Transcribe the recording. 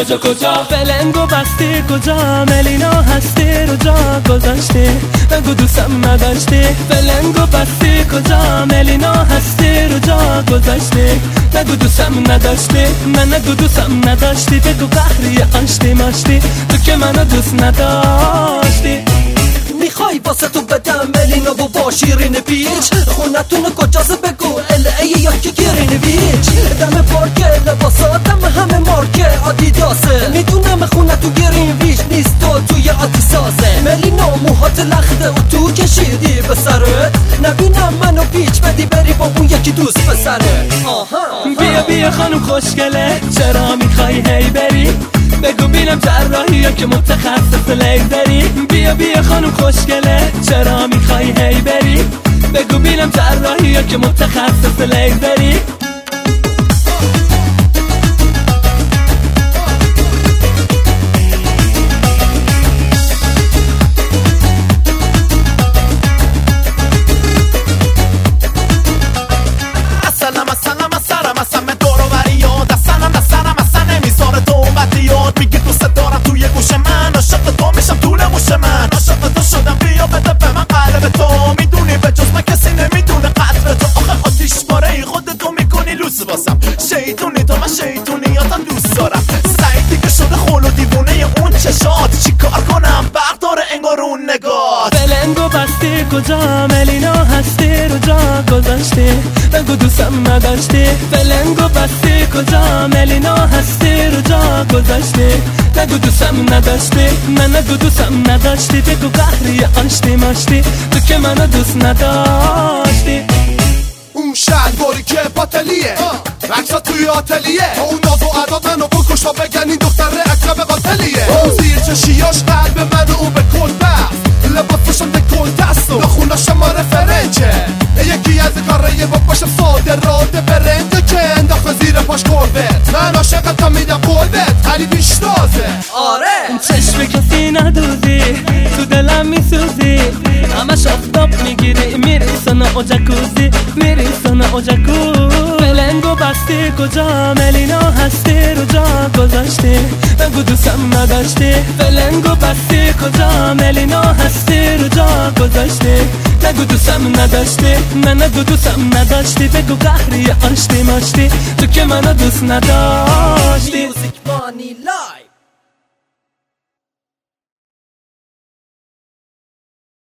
کجا فلنگو بستی کجا ملینا هستی رو جا گذاشتی نگو دوستم نداشتی فلنگو بستی کجا ملینا هستی رو جا گذاشتی نگو دوستم نداشتی من نگو دوستم نداشتی بگو قهری آشتی ماشتی تو که منو دوست نداشتی میخوای واسه تو بدم ملینا و با شیرین بیچ خونتون کجاست بگو LA یا که گیرین بیچ دم پارک لباساتم همه مارک آدیداسه میدونم خونه تو گیرین بیچ نیست تو توی آتیسازه ملینا موهات لخته و تو کشیدی به سرت نبینم منو پیچ بدی بری با اون یکی دوست پسره بیا بیا خانم خوشگله چرا میخوای هی بری بگو بینم جراحی یا که متخصص لیزری بیا بیا خانم خوشگله چرا میخوای هی بری بگو بینم جراحی یا که متخصص لیزری شیطونی تو من شیطونیاتم دوست دارم سعی دیگه شده خول و دیوونه اون چشات چی کار کنم برق داره انگار اون نگاه فلنگو بستی کجا ملینا هستی رو جا گذاشتی نگو دوستم نداشتی فلنگو بستی کجا ملینا هستی رو جا گذاشتی نگو دوستم نداشتی من نگو دوستم نداشتی بگو قهری آشتی ماشتی تو که منو دوست نداشتی اون شلواری که پاتلیه عکسات توی آتلیه اون ناز و عداد منو بکش تا بگن این دختر اکرم قاتلیه اون زیر چشیاش قلب منو او به کل بست لباسشم دکل دست و نخونا شماره فرنچه یکی از کاره با باشم ساده راده برنده که انداخت زیر پاش کربت من عاشقتم میدم قلبت علی بیشتازه آره چشم کسی ندوزی تو دلم میسوزی همش آفتاب میگیری میری سنا و جکوزی میری سنا و جکوز فلنگو بستی کجا ملینا هستی رو جا گذاشتی نگو دوستم نداشتی فلنگو بستی کجا ملینا هستی رو جا گذاشتی نگو دوستم نداشتی من نگو دوستم نداشتی بگو قهری آشتی ماشتی تو که منو دوست نداشتی میوزیک وانیلا